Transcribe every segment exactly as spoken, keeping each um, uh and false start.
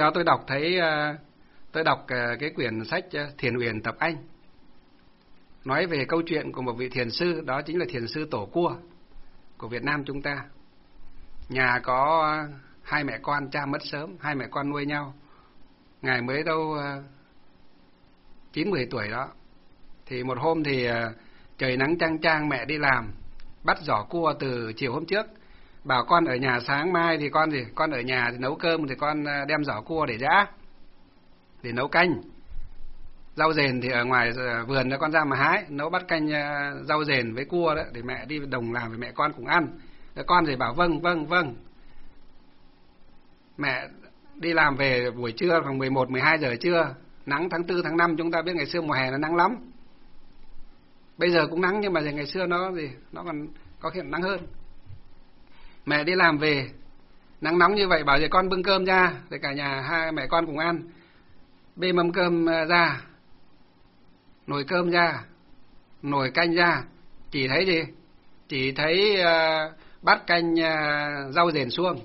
đó tôi đọc thấy tôi đọc cái quyển sách Thiền Uyển Tập Anh, nói về câu chuyện của một vị thiền sư, đó chính là thiền sư Tổ Cua của Việt Nam chúng ta. Nhà có hai mẹ con, cha mất sớm, hai mẹ con nuôi nhau. Ngài mới đâu chín mười tuổi đó. Thì một hôm thì trời nắng chang chang, mẹ đi làm, bắt giỏ cua từ chiều hôm trước, bảo con ở nhà sáng mai thì con gì, con ở nhà thì nấu cơm, thì con đem giỏ cua để giã, để nấu canh. Rau dền thì ở ngoài vườn đó con ra mà hái, nấu bát canh rau dền với cua đó, để mẹ đi đồng làm với mẹ con cùng ăn. Rồi con thì bảo vâng vâng vâng. Mẹ đi làm về buổi trưa khoảng mười một, mười hai giờ trưa, nắng tháng tư, tháng năm, chúng ta biết ngày xưa mùa hè nó nắng lắm. Bây giờ cũng nắng nhưng mà ngày xưa nó gì, nó còn có khi nắng hơn. Mẹ đi làm về, nắng nóng như vậy, bảo vậy con bưng cơm ra, để cả nhà hai mẹ con cùng ăn. Bê mâm cơm ra, nồi cơm ra, nồi canh ra, chỉ thấy gì? Chỉ thấy uh, bát canh uh, rau dền suông.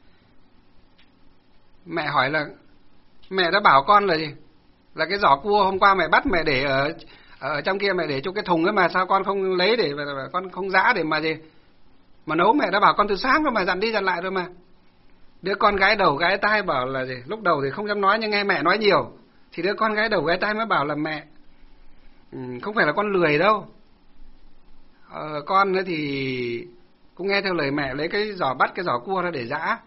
Mẹ hỏi là, mẹ đã bảo con là gì? Là cái giỏ cua hôm qua mẹ bắt mẹ để ở ở trong kia, mẹ để trong cái thùng ấy mà, sao con không lấy để con không giã để mà gì mà nấu? Mẹ đã bảo con từ sáng rồi mà, dặn đi dặn lại rồi mà. Đứa con gái đầu gái tai bảo là gì? Lúc đầu thì không dám nói nhưng nghe mẹ nói nhiều, thì đứa con gái đầu gái tai mới bảo là mẹ, ừ, không phải là con lười đâu, ờ, con ấy thì cũng nghe theo lời mẹ, lấy cái giỏ bắt cái giỏ cua ra để giã.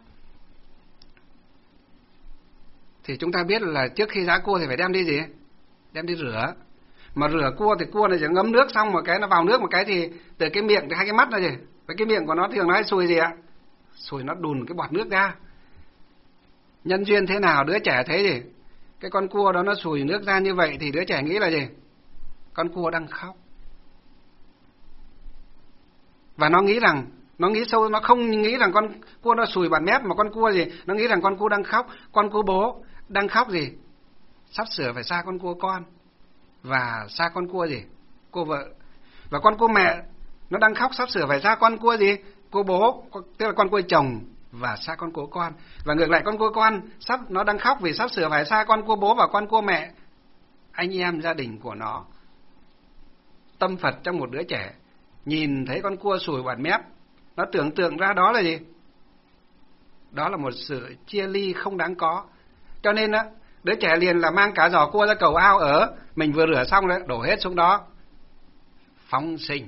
Thì chúng ta biết là trước khi giã cua thì phải đem đi gì? Đem đi rửa. Mà rửa cua thì cua này chỉ ngấm nước xong một cái nó vào nước một cái thì từ cái miệng, từ hai cái mắt này gì, với cái miệng của nó thường nói sùi gì ạ? Sùi nó đùn cái bọt nước ra. Nhân duyên thế nào đứa trẻ thấy gì? Cái con cua đó nó sùi nước ra như vậy thì đứa trẻ nghĩ là gì? Con cua đang khóc. Và nó nghĩ rằng, nó nghĩ sâu, nó không nghĩ rằng con cua nó sùi bản mép, mà con cua gì? Nó nghĩ rằng con cua đang khóc, con cua bố đang khóc gì? Sắp sửa phải xa con cua con, và xa con cua gì? Cô vợ. Và con cua mẹ nó đang khóc sắp sửa phải xa con cua gì? Cô bố, tức là con cua chồng, và xa con cua con. Và ngược lại con cua con sắp nó đang khóc vì sắp sửa phải xa con cua bố và con cua mẹ, anh em gia đình của nó. Tâm Phật trong một đứa trẻ nhìn thấy con cua sùi bản mép, nó tưởng tượng ra đó là gì? Đó là một sự chia ly không đáng có. Cho nên á, đứa trẻ liền là mang cả giỏ cua ra cầu ao ở mình vừa rửa xong đấy, đổ hết xuống đó, phóng sinh.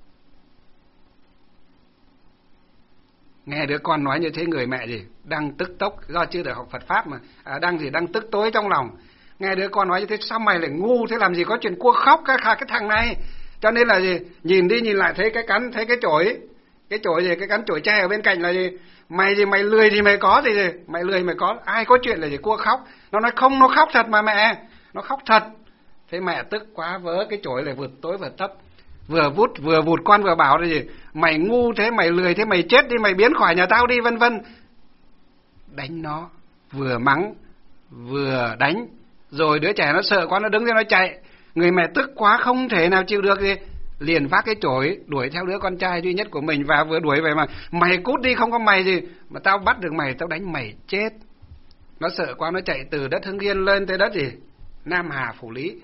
Nghe đứa con nói như thế, người mẹ gì đang tức tốc, do chưa được học Phật pháp mà, à, đang gì đang tức tối trong lòng. Nghe đứa con nói như thế, sao mày lại ngu thế, làm gì có chuyện cua khóc cái cái thằng này. Cho nên là gì, nhìn đi nhìn lại thấy cái cắn, thấy cái chổi, cái chổi gì, cái cắn chổi tre ở bên cạnh là gì, mày gì mày lười thì mày có gì gì, mày lười mày có, ai có chuyện là gì cua khóc. Nó nói không, nó khóc thật mà mẹ, nó khóc thật. Thế mẹ tức quá, vớ cái chổi lại vượt tối vượt thấp, vừa vút vừa vụt con vừa bảo là gì, mày ngu thế, mày lười thế, mày chết đi, mày biến khỏi nhà tao đi, vân vân. Đánh nó, vừa mắng vừa đánh. Rồi đứa trẻ nó sợ quá, nó đứng ra nó chạy. Người mẹ tức quá không thể nào chịu được gì, liền vác cái chổi đuổi theo đứa con trai duy nhất của mình, và vừa đuổi về mà mày cút đi, không có mày gì mà tao bắt được mày, tao đánh mày chết. Nó sợ quá, nó chạy từ đất Hưng Yên lên tới đất gì Nam Hà Phủ Lý,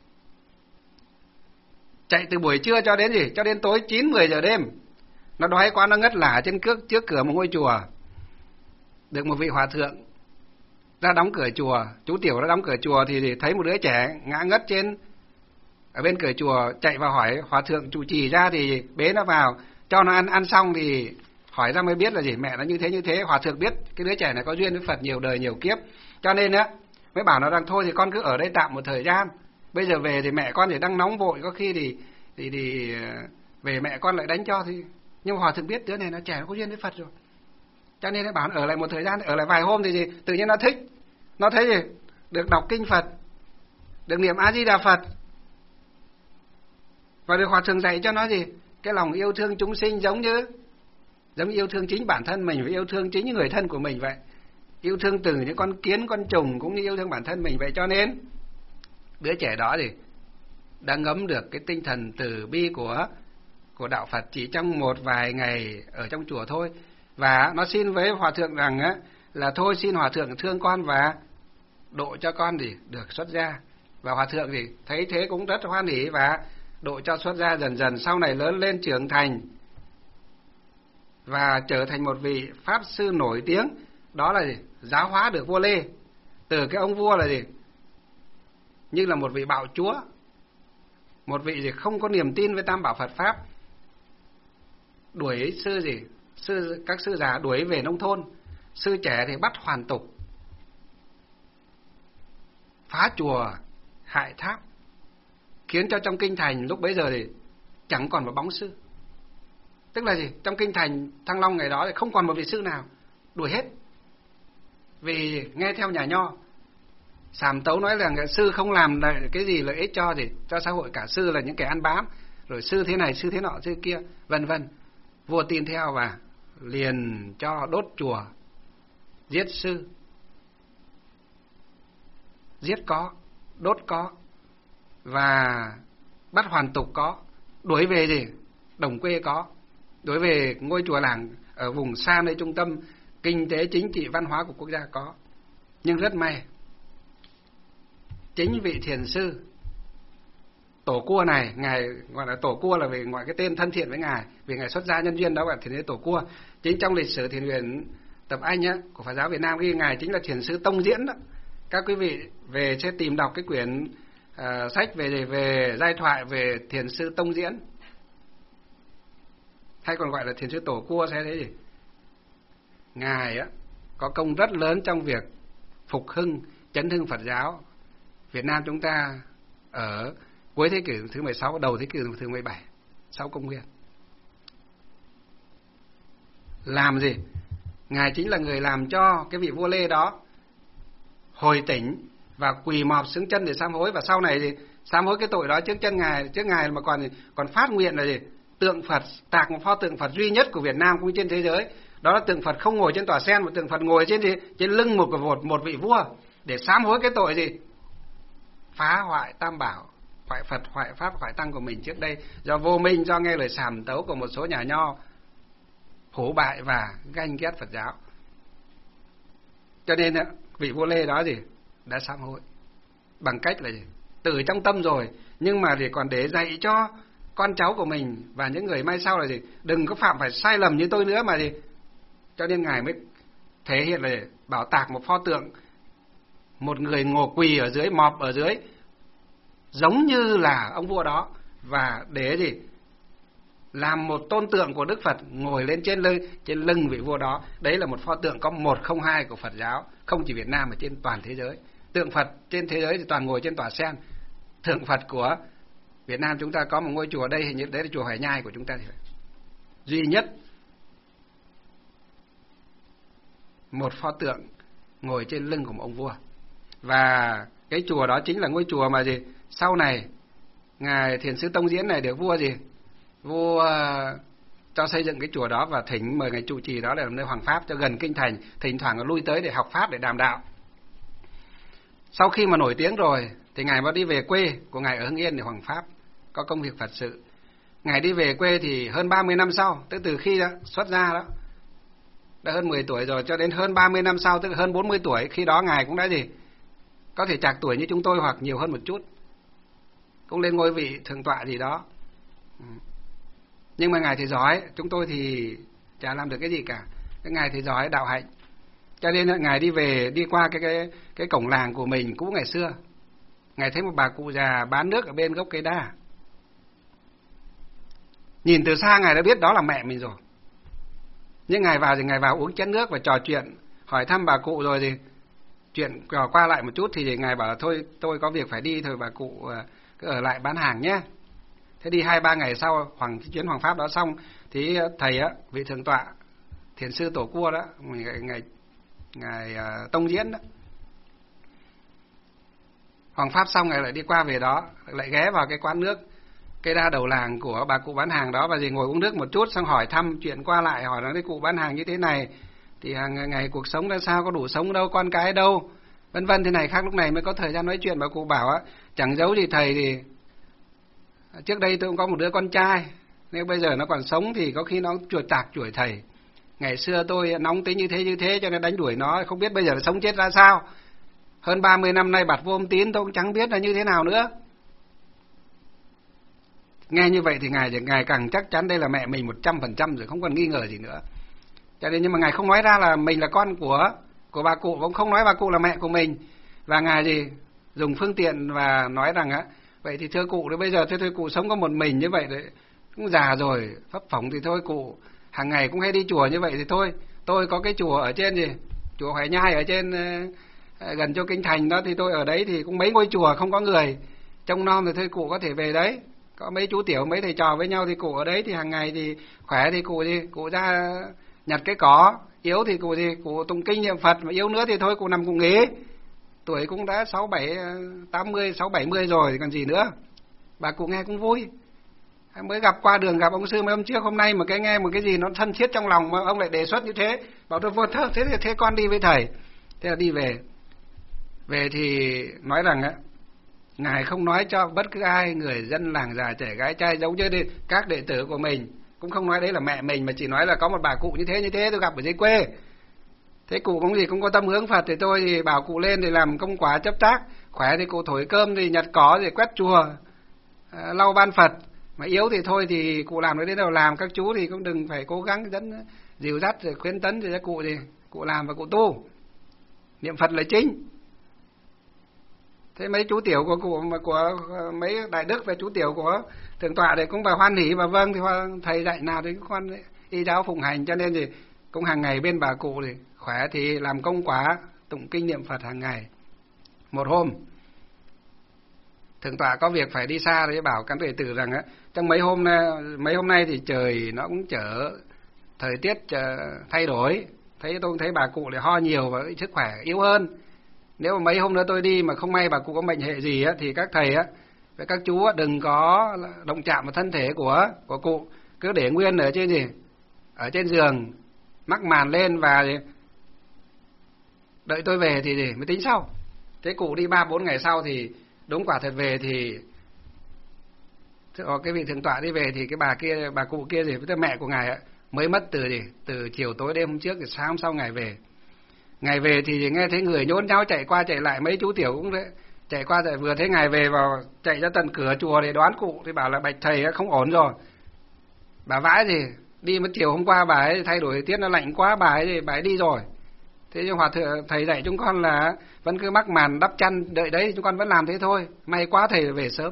chạy từ buổi trưa cho đến gì cho đến tối chín mười giờ đêm. Nó đói quá, nó ngất lả trên trước trước cửa một ngôi chùa. Được một vị hòa thượng ra đóng cửa chùa, chú tiểu ra đóng cửa chùa thì thấy một đứa trẻ ngã ngất trên ở bên cửa chùa, chạy vào hỏi hòa thượng trụ trì ra thì bế nó vào, cho nó ăn. Ăn xong thì hỏi ra mới biết là gì, mẹ nó như thế như thế. Hòa thượng biết cái đứa trẻ này có duyên với Phật nhiều đời nhiều kiếp, cho nên á mới bảo nó rằng thôi thì con cứ ở đây tạm một thời gian, bây giờ về thì mẹ con thì đang nóng vội, có khi thì thì thì về mẹ con lại đánh cho. Thì nhưng mà hòa thượng biết đứa này nó trẻ, nó có duyên với Phật rồi, cho nên nó bảo ở lại một thời gian, ở lại vài hôm thì gì tự nhiên nó thích, nó thấy gì được đọc kinh Phật, được niệm A Di Đà Phật, và được hòa thượng dạy cho nó gì cái lòng yêu thương chúng sinh, giống như giống như yêu thương chính bản thân mình, và yêu thương chính những người thân của mình vậy, yêu thương từ những con kiến con trùng cũng như yêu thương bản thân mình vậy. Cho nên đứa trẻ đó thì đã ngấm được cái tinh thần từ bi của của đạo Phật chỉ trong một vài ngày ở trong chùa thôi. Và nó xin với hòa thượng rằng á là thôi xin hòa thượng thương con và độ cho con thì được xuất gia. Và hòa thượng thì thấy thế cũng rất hoan hỉ và độ cho xuất gia dần dần, sau này lớn lên trưởng thành và trở thành một vị pháp sư nổi tiếng. Đó là gì? Giáo hóa được vua Lê. Từ cái ông vua là gì? Như là một vị bạo chúa, một vị gì không có niềm tin với Tam Bảo Phật Pháp, đuổi sư gì sư các sư già đuổi về nông thôn, sư trẻ thì bắt hoàn tục, phá chùa, hại tháp, khiến cho trong kinh thành lúc bấy giờ thì chẳng còn một bóng sư. Tức là gì? Trong kinh thành Thăng Long ngày đó thì không còn một vị sư nào, đuổi hết. Vì nghe theo nhà Nho, Sàm Tấu nói rằng sư không làm cái gì lợi ích cho gì cho xã hội cả, sư là những kẻ ăn bám, rồi sư thế này, sư thế nọ, sư kia, vân vân. Vua tin theo và liền cho đốt chùa, giết sư, giết có, đốt có, và bắt hoàn tục có, đuổi về gì đồng quê có, đuổi về ngôi chùa làng ở vùng xa nơi trung tâm kinh tế, chính trị, văn hóa của quốc gia có. Nhưng rất may, chính vị thiền sư Tổ Cua này, ngài gọi là Tổ Cua là vì gọi cái tên thân thiện với ngài, vì ngài xuất gia nhân duyên đó gọi là thiền sư Tổ Cua. Chính trong lịch sử thiền viện Tập Anh á, của Phật giáo Việt Nam ghi ngài chính là thiền sư Tông Diễn đó. Các quý vị về sẽ tìm đọc cái quyển uh, sách về về giai thoại về thiền sư Tông Diễn, hay còn gọi là thiền sư Tổ Cua sẽ thấy gì? Ngài á có công rất lớn trong việc phục hưng, chấn hưng Phật giáo Việt Nam chúng ta ở cuối thế kỷ thứ mười sáu, đầu thế kỷ thứ mười bảy, sau công nguyên. Làm gì? Ngài chính là người làm cho cái vị vua Lê đó hồi tỉnh và quỳ mọp xứng chân để sám hối, và sau này thì sám hối cái tội đó trước chân ngài, trước ngài mà còn còn phát nguyện là gì? Tượng Phật, tạc một pho tượng Phật duy nhất của Việt Nam cũng trên thế giới. Đó là tượng Phật không ngồi trên tòa sen, một tượng Phật ngồi trên trên lưng một một một vị vua để sám hối cái tội gì? Phá hoại Tam Bảo, hoại Phật, hoại Pháp, hoại Tăng của mình trước đây, do vô minh, do nghe lời sàm tấu của một số nhà Nho hổ bại và ganh ghét Phật giáo. Cho nên vị vua Lê đó gì? Đã sám hối bằng cách là gì? Từ trong tâm rồi, nhưng mà thì còn để dạy cho con cháu của mình và những người mai sau là gì? Đừng có phạm phải sai lầm như tôi nữa mà gì? Cho nên ngài mới thể hiện là bảo tạc một pho tượng, một người ngồi quỳ ở dưới, mọp ở dưới, giống như là ông vua đó, và để gì? Làm một tôn tượng của Đức Phật ngồi lên trên lưng, trên lưng vị vua đó. Đấy là một pho tượng có một không hai của Phật giáo, không chỉ Việt Nam mà trên toàn thế giới. Tượng Phật trên thế giới thì toàn ngồi trên tòa sen. Tượng Phật của Việt Nam chúng ta có một ngôi chùa đây, hình như đấy là chùa Hoài Nhai của chúng ta, duy nhất một pho tượng ngồi trên lưng của một ông vua. Và cái chùa đó chính là ngôi chùa mà gì? Sau này ngài thiền sư Tông Diễn này được vua gì? Vua uh, cho xây dựng cái chùa đó và thỉnh mời ngài trụ trì đó để làm nơi hoàng pháp cho gần kinh thành, thỉnh thoảng lui tới để học pháp, để đàm đạo. Sau khi mà nổi tiếng rồi thì ngài mới đi về quê của ngài ở Hưng Yên để hoàng pháp, có công việc Phật sự. Ngài đi về quê thì hơn ba mươi năm sau, tức từ khi đó, xuất gia đó, đã hơn mười tuổi rồi, cho đến hơn ba mươi năm sau, tức là hơn bốn mươi tuổi, khi đó ngài cũng đã gì? Có thể trạc tuổi như chúng tôi hoặc nhiều hơn một chút, cũng lên ngôi vị thượng tọa gì đó. Nhưng mà ngài thì giỏi, chúng tôi thì chả làm được cái gì cả. Cái ngài thì giỏi đạo hạnh, cho nên ngài đi về, đi qua cái cái cái cổng làng của mình cũ ngày xưa, ngài thấy một bà cụ già bán nước ở bên gốc cây đa. Nhìn từ xa ngài đã biết đó là mẹ mình rồi. Nhưng ngài vào thì ngài vào uống chén nước và trò chuyện, hỏi thăm bà cụ rồi thì chuyện trò qua lại một chút thì ngài bảo là thôi tôi có việc phải đi thôi, bà cụ cứ ở lại bán hàng nhé. Thế đi hai ba ngày sau, hoàng chuyến hoàng pháp đó xong thì thầy á, vị thượng tọa thiền sư Tổ Cua đó, ngài ngài, ngài uh, Tông Diễn đó, hoàng pháp xong ngài lại đi qua về đó, lại ghé vào cái quán nước cây đa đầu làng của bà cụ bán hàng đó, và gì ngồi uống nước một chút, xong hỏi thăm chuyện qua lại, hỏi nói cái cụ bán hàng như thế này thì hàng ngày cuộc sống ra sao, có đủ sống đâu, con cái đâu, vân vân thế này khác. Lúc này mới có thời gian nói chuyện. Bà cụ bảo á, chẳng giấu gì thầy thì trước đây tôi cũng có một đứa con trai, nếu bây giờ nó còn sống thì có khi nó chuột tạc chửi thầy. Ngày xưa tôi nóng tính như thế như thế cho nên đánh đuổi nó, không biết bây giờ nó sống chết ra sao. Hơn ba mươi năm nay bặt vô âm tín tôi cũng chẳng biết là như thế nào nữa. Nghe như vậy thì ngài ngài càng chắc chắn đây là mẹ mình một trăm phần trăm rồi, không còn nghi ngờ gì nữa. Cho nên nhưng mà ngài không nói ra là mình là con của của bà cụ, cũng không nói bà cụ là mẹ của mình, và ngài gì dùng phương tiện và nói rằng á, vậy thì thưa cụ, đấy bây giờ thưa, thưa cụ sống có một mình như vậy đấy, cũng già rồi, phấp phỏng thì thôi cụ hàng ngày cũng hay đi chùa như vậy thì thôi, tôi có cái chùa ở trên gì chùa Hoài Nhai ở trên uh, gần chỗ Kinh Thành đó, thì tôi ở đấy thì cũng mấy ngôi chùa không có người trông nom, thì thôi cụ có thể về đấy, có mấy chú tiểu mấy thầy trò với nhau thì cụ ở đấy, thì hàng ngày thì khỏe thì cụ gì cụ ra nhặt cái cỏ, yếu thì cụ gì cụ tụng kinh niệm Phật, mà yếu nữa thì thôi cụ nằm cụ nghỉ, tuổi cũng đã sáu bảy tám mươi sáu bảy mươi rồi còn gì nữa. Bà cụ nghe cũng vui, mới gặp qua đường gặp ông sư mấy hôm trước, hôm nay mà cái nghe một cái gì nó thân thiết trong lòng mà ông lại đề xuất như thế, bảo tôi vô thơ thế thì thế con đi với thầy, thế là đi về. Về thì nói rằng á, ngài không nói cho bất cứ ai, người dân làng già trẻ gái trai giống như đi, các đệ tử của mình, cũng không nói đấy là mẹ mình, mà chỉ nói là có một bà cụ như thế như thế tôi gặp ở dưới quê. Thế cụ cũng gì cũng có tâm hướng Phật, thì tôi thì bảo cụ lên thì làm công quả chấp tác, khỏe thì cụ thổi cơm thì nhặt cỏ thì quét chùa, à, lau ban Phật, mà yếu thì thôi thì cụ làm đến đâu làm, các chú thì cũng đừng phải cố gắng dẫn dìu dắt rồi khuyến tấn, thì cho cụ thì cụ làm và cụ tu niệm Phật là chính. Thế mấy chú tiểu của cụ mà của mấy đại đức và chú tiểu của thượng tọa thì cũng bà hoan hỉ, và vâng thì thầy dạy nào thì con y giáo phụng hành, cho nên thì cũng hàng ngày bên bà cụ thì khỏe thì làm công quả tụng kinh niệm Phật hàng ngày. Một hôm thượng tọa có việc phải đi xa, thì bảo các đệ tử rằng á, trong mấy hôm nay, mấy hôm nay thì trời nó cũng trở thời tiết thay đổi, thấy tôi thấy bà cụ lại ho nhiều và sức khỏe yếu hơn. Nếu mà mấy hôm nữa tôi đi mà không may bà cụ có mệnh hệ gì á, thì các thầy á với các chú á, đừng có động chạm vào thân thể của của cụ, cứ để nguyên ở trên gì ở trên giường, mắc màn lên và đợi tôi về thì gì mới tính sau. Thế cụ đi ba bốn ngày sau thì đúng quả thật về thì cái vị thượng tọa đi về thì cái bà kia, bà cụ kia gì với mẹ của ngài á, mới mất từ gì từ chiều tối đêm hôm trước, thì sáng hôm sau ngài về. Ngài về thì nghe thấy người nhốn nháo chạy qua chạy lại, mấy chú tiểu cũng thế, chạy qua chạy vừa thấy ngài về vào chạy ra tận cửa chùa để đoán cụ, thì bảo là bạch thầy không ổn rồi. Bà vãi gì đi mất chiều hôm qua bà ấy thay đổi tiết nó lạnh quá, bà ấy thì bà ấy đi rồi. Thế nhưng hòa thượng thầy dạy chúng con là vẫn cứ mắc màn đắp chăn đợi đấy, chúng con vẫn làm thế thôi, may quá thầy về sớm.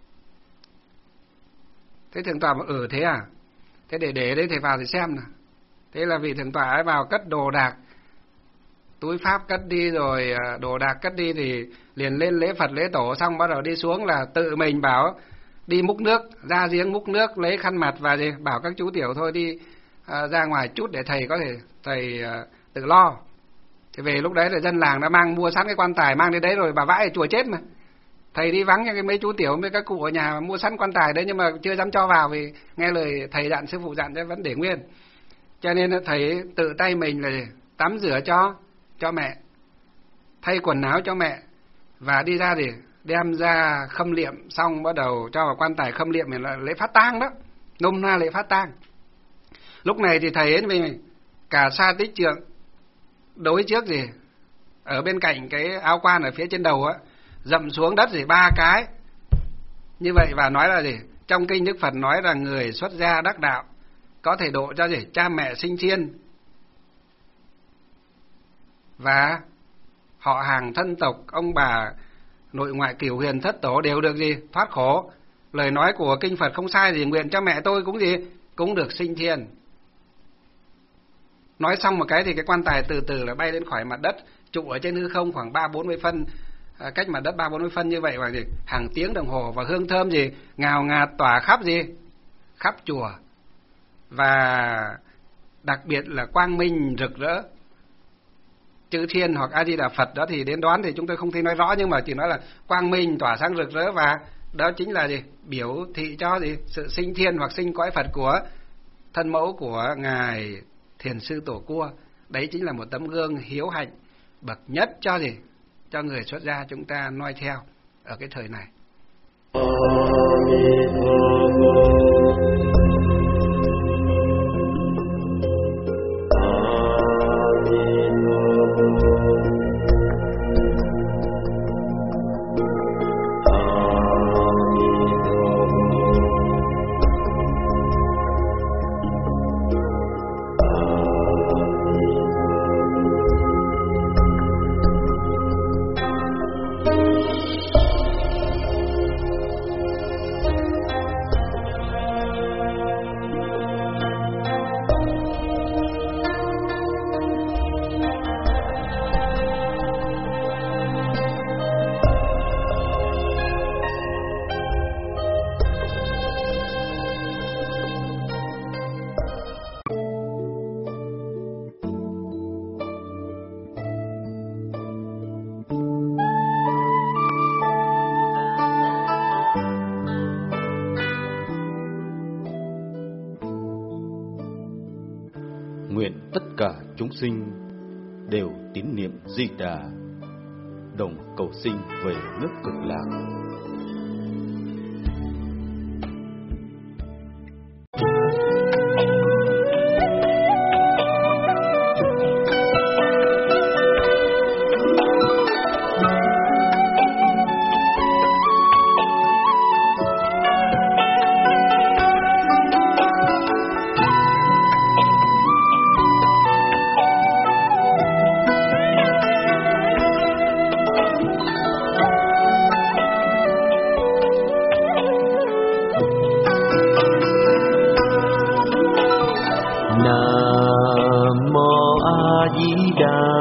Thế thượng tọa bảo ừ thế à, thế để để đấy thầy vào thì xem nào. Thế là vị thượng tọa ấy vào cất đồ đạc, túi pháp cất đi rồi đồ đạc cất đi, thì liền lên lễ Phật lễ tổ xong bắt đầu đi xuống là tự mình bảo đi múc nước, ra giếng múc nước, lấy khăn mặt và gì bảo các chú tiểu thôi đi à, ra ngoài chút để thầy có thể thầy à, tự lo. Thì về lúc đấy là dân làng đã mang mua sẵn cái quan tài mang đến đấy rồi, bà vãi ở chùa chết mà. Thầy đi vắng cho cái mấy chú tiểu với các cụ ở nhà mua sẵn quan tài đấy, nhưng mà chưa dám cho vào vì nghe lời thầy dặn, sư phụ dặn cho vẫn để nguyên. Cho nên thầy tự tay mình là tắm rửa cho cho mẹ, thay quần áo cho mẹ, và đi ra để đem ra khâm liệm, xong bắt đầu cho vào quan tài khâm liệm, là lễ phát tang đó, nôm na lễ phát tang. Lúc này thì thầy ấy với cả sa tích trượng đối trước gì ở bên cạnh cái áo quan ở phía trên đầu á, dậm xuống đất gì ba cái như vậy, và nói là gì trong kinh Đức Phật nói là người xuất gia đắc đạo có thể độ cho gì cha mẹ sinh thiên và họ hàng thân tộc, ông bà nội ngoại cửu huyền thất tổ đều được gì thoát khổ. Lời nói của kinh Phật không sai gì, nguyện cho mẹ tôi cũng gì cũng được sinh thiên. Nói xong một cái thì cái quan tài từ từ là bay lên khỏi mặt đất, trụ ở trên hư không khoảng ba bốn mươi phân, à, cách mặt đất ba bốn mươi phân như vậy, và gì hàng tiếng đồng hồ, và hương thơm gì ngào ngạt tỏa khắp gì khắp chùa, và đặc biệt là quang minh rực rỡ. Chữ thiên hoặc A Di Đà Phật đó thì đến đoán thì chúng tôi không thể nói rõ, nhưng mà chỉ nói là quang minh tỏa sáng rực rỡ, và đó chính là gì biểu thị cho gì sự sinh thiên hoặc sinh cõi Phật của thân mẫu của ngài Thiền sư Tổ Cua. Đấy chính là một tấm gương hiếu hạnh bậc nhất cho gì cho người xuất gia chúng ta noi theo ở cái thời này. cả chúng sinh đều tín niệm Di Đà, đồng cầu sinh về nước Cực Lạc. Nam mô A Di Đà